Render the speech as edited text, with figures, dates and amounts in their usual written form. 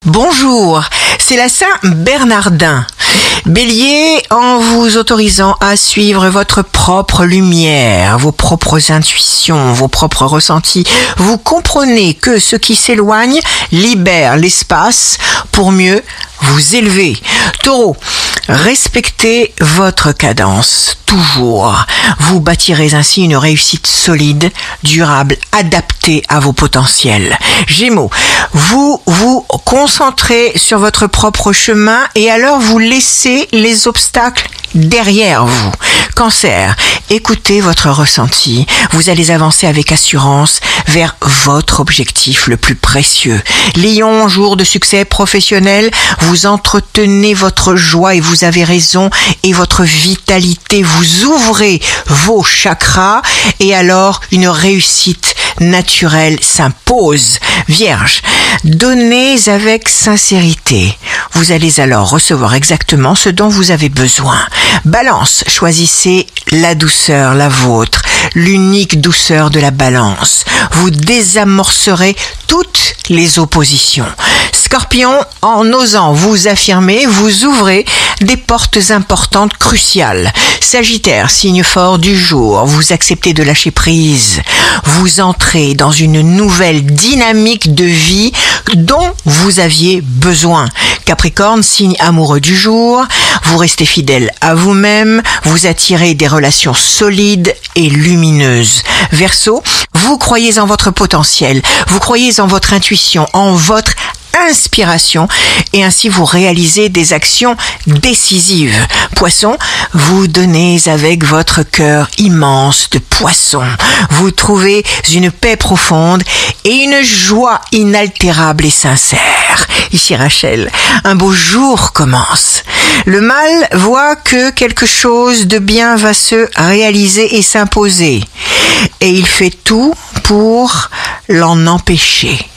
Bonjour, c'est la Saint-Bernardin. Bélier, en vous autorisant à suivre votre propre lumière, vos propres intuitions, vos propres ressentis, vous comprenez que ce qui s'éloigne libère l'espace pour mieux vous élever. Taureau, respectez votre cadence, toujours. Vous bâtirez ainsi une réussite solide, durable, adaptée à vos potentiels. Gémeaux, vous vous concentrez sur votre propre chemin et alors vous laissez les obstacles derrière vous. Cancer, écoutez votre ressenti. Vous allez avancer avec assurance vers votre objectif le plus précieux. Lion, jour de succès professionnel, vous entretenez votre joie et vous avez raison et votre vitalité. Vous ouvrez vos chakras et alors une réussite naturelle s'impose. Vierge, donnez avec sincérité. Vous allez alors recevoir exactement ce dont vous avez besoin. Balance, choisissez la douceur, la vôtre, l'unique douceur de la balance. Vous désamorcerez toutes les oppositions. Scorpion, en osant vous affirmer, vous ouvrez des portes importantes, cruciales. Sagittaire, signe fort du jour, vous acceptez de lâcher prise. Vous entrez dans une nouvelle dynamique de vie dont vous aviez besoin. Capricorne, signe amoureux du jour, vous restez fidèle à vous-même, vous attirez des relations solides et lumineuses. Verseau, vous croyez en votre potentiel, vous croyez en votre intuition, en votre inspiration et ainsi vous réalisez des actions décisives. Poisson, vous donnez avec votre cœur immense de poisson. Vous trouvez une paix profonde et une joie inaltérable et sincère. Ici Rachel, un beau jour commence. Le mal voit que quelque chose de bien va se réaliser et s'imposer et il fait tout pour l'en empêcher.